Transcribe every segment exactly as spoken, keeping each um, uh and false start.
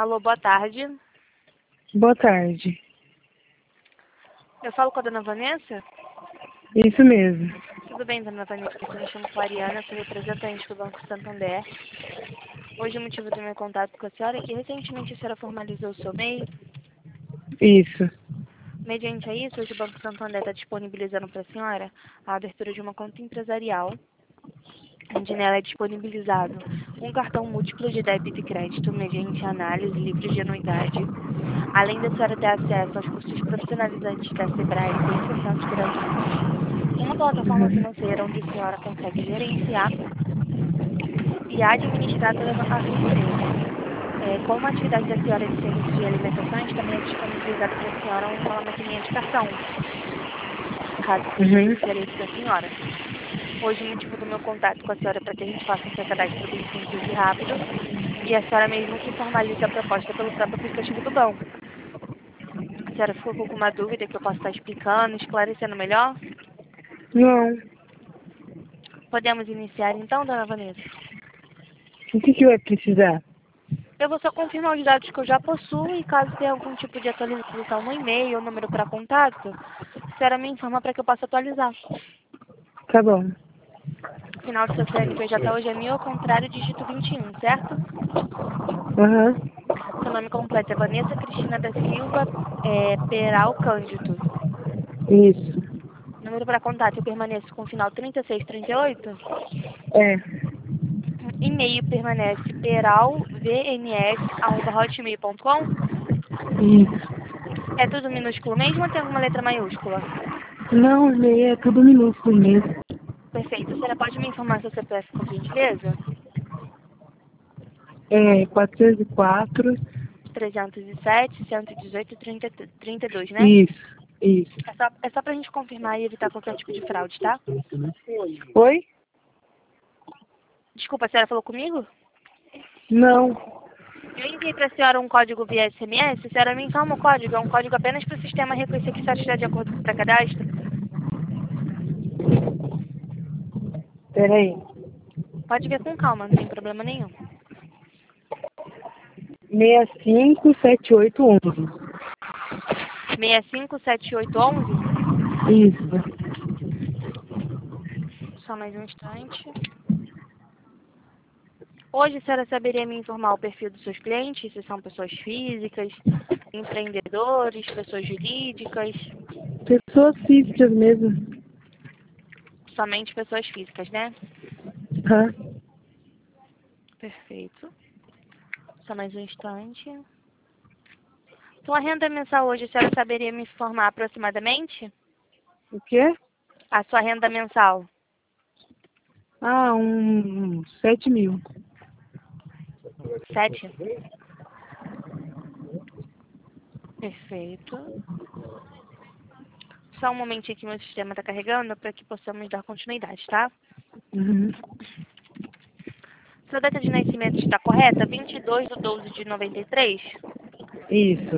Alô, boa tarde. Boa tarde. Eu falo com a dona Vanessa? Isso mesmo. Tudo bem, dona Vanessa? Eu me chamo Clariana, sou representante do Banco Santander. Hoje o motivo do meu contato com a senhora é que recentemente a senhora formalizou o seu M E I. Isso. Mediante a isso, hoje o Banco Santander está disponibilizando para a senhora a abertura de uma conta empresarial, onde nela é disponibilizado um cartão múltiplo de débito e crédito mediante análise livre de anuidade, além da senhora ter acesso aos cursos profissionalizantes da Sebrae cem por cento gratuitos, uma plataforma Uhum. financeira onde a senhora consegue gerenciar e administrar toda a sua empresa. É, como a atividade da senhora de serviço de alimentações, também é disponibilizado para a senhora uma maquininha de cartão, caso seja de Uhum. interesse da senhora. Hoje o motivo do meu contato com a senhora é para que a gente faça o seu cadastro bem simples e rápido, e a senhora mesmo que formalize a proposta pelo próprio aplicativo do banco. A senhora ficou com alguma dúvida que eu possa estar explicando, esclarecendo melhor? Não. Podemos iniciar então, dona Vanessa? O que que vai precisar? Eu vou só confirmar os dados que eu já possuo e caso tenha algum tipo de atualização no e-mail ou número para contato, a senhora me informa para que eu possa atualizar. Tá bom. O final do seu C N P J hoje é mil ao contrário, dígito vinte e um, certo? Aham. Seu nome completo é Vanessa Cristina da Silva é, Peral Cândido. Isso. Número para contato eu permaneço com o final trinta e seis trinta e oito. É. E-mail permanece peralvns arroba hotmail ponto com. Isso. É tudo minúsculo mesmo ou tem alguma letra maiúscula? Não, e-mail é tudo minúsculo mesmo. Perfeito. A senhora pode me informar seu C P F, por gentileza? É quatrocentos e quatro. trezentos e sete, cento e dezoito, trinta, trinta e dois, né? Isso. Isso. É só, é só pra gente confirmar e evitar qualquer tipo de fraude, tá? Oi? Desculpa, a senhora falou comigo? Não. Eu enviei pra senhora um código via S M S. A senhora me informa o código. É um código apenas para o sistema reconhecer que a senhora está de acordo com o pré-cadastro. Peraí. Pode ver com calma, não tem problema nenhum. seis cinco sete oito onze. seis cinco sete oito um um. Isso. Só mais um instante. Hoje a senhora saberia me informar o perfil dos seus clientes, se são pessoas físicas, empreendedores, pessoas jurídicas, Pessoas físicas mesmo. somente pessoas físicas, né? Aham. Perfeito. Só mais um instante. Sua renda mensal hoje, a senhora saberia me informar aproximadamente? O quê? A sua renda mensal. Ah, um sete mil. Sete? Perfeito. Só um momentinho que meu sistema está carregando para que possamos dar continuidade, tá? Uhum. Sua data de nascimento está correta? vinte e dois de doze de noventa e três? Isso.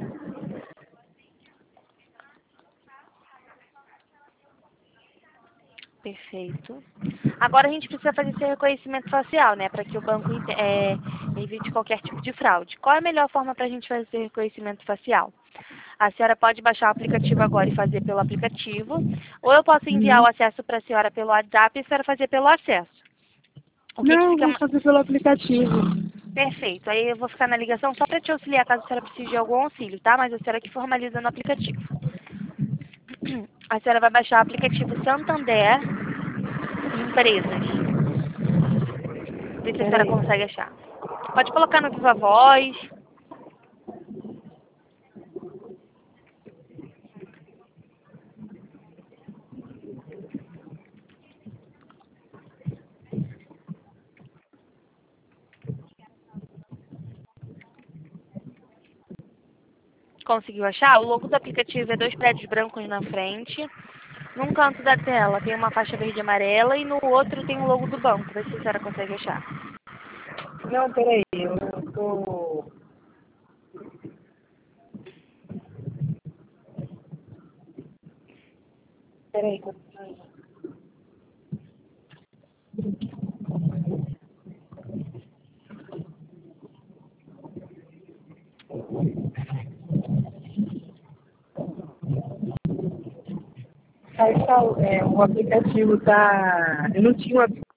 Perfeito. Agora a gente precisa fazer esse reconhecimento facial, né? Para que o banco é, evite qualquer tipo de fraude. Qual é a melhor forma para a gente fazer esse reconhecimento facial? A senhora pode baixar o aplicativo agora e fazer pelo aplicativo, ou eu posso enviar o Uhum. acesso para a senhora pelo WhatsApp e a senhora fazer pelo acesso. O que, que Não, fica vou ma- fazer pelo aplicativo. Perfeito. Aí eu vou ficar na ligação só para te auxiliar caso a senhora precise de algum auxílio, tá? Mas a senhora que formaliza no aplicativo. A senhora vai baixar o aplicativo Santander Empresas. Ver se a senhora Peraí. consegue achar. Pode colocar no Viva Voz. Conseguiu achar? O logo do aplicativo é dois prédios brancos na frente. Num canto da tela tem uma faixa verde e amarela e no outro tem o logo do banco. Vê se a senhora consegue achar. Não, peraí. Eu tô... Peraí. que eu tô- Aí, tá, é, o aplicativo tá. Eu não tinha o aplicativo.